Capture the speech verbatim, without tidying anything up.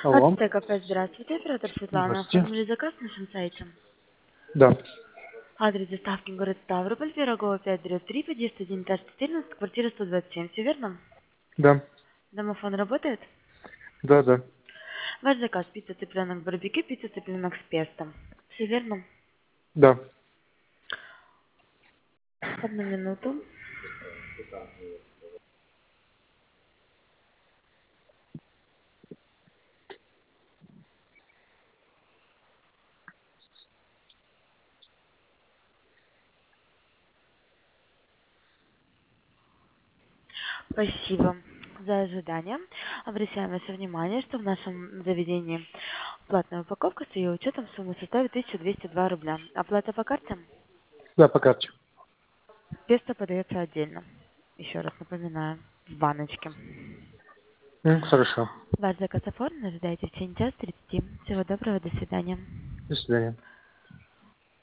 Алло. Ацтек опять здравствуйте, оператор Светлана. Здравствуйте. Оформили заказ на нашем сайте. Да. Адрес доставки город Ставрополь, Пирогова пять дробь три, подъезд один, этаж четырнадцать, квартира сто двадцать семь. Все верно? Да. Домофон работает? Да, да. Ваш заказ пицца цыпленок барбекю, пицца цыпленок с песто. Все верно? Да. Одну минуту. Спасибо за ожидание. Обращаем ваше внимание, что в нашем заведении платная упаковка с ее учетом суммы составит тысяча двести два рубля. Оплата по карте? Да, по карте. Песто подается отдельно. Еще раз напоминаю, в баночке. М, Хорошо. Ваш заказ оформлен, ожидайте в течение часа тридцати. Всего доброго, до свидания. До свидания.